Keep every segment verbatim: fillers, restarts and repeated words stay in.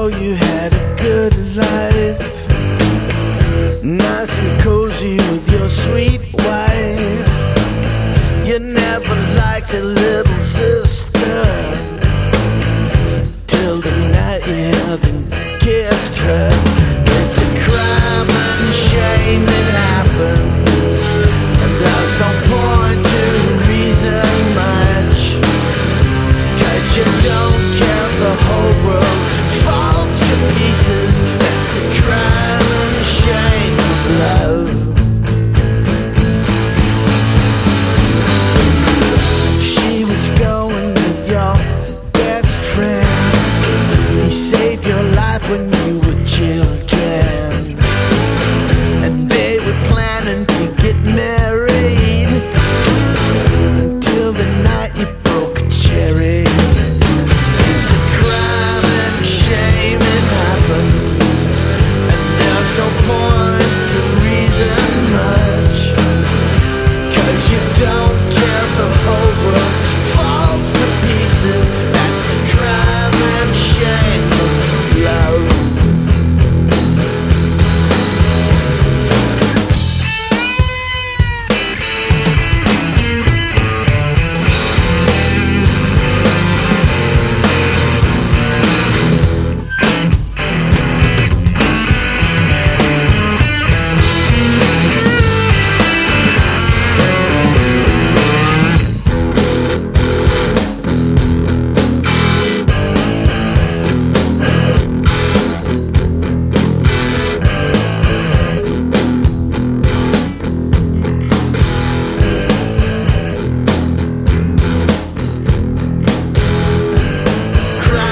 you had a good life, nice and cozy with your sweet wife. You never liked a little sister till the night you held and kissed her. It's a crime and shame it happens, and there's no point to reason much, 'cause you don't care, the whole world falls to pieces. That's the crime and shame of love. She was going with your best friend. He saved your life when you were children, and they were planning to get married until the night you broke a cherry. It's a crime and shame it happens, and there's no point to reason much, 'cause you don't care, the whole world falls to pieces. That's the crime and shame of love.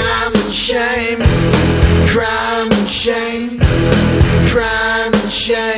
Shame, crime and shame, crime and shame.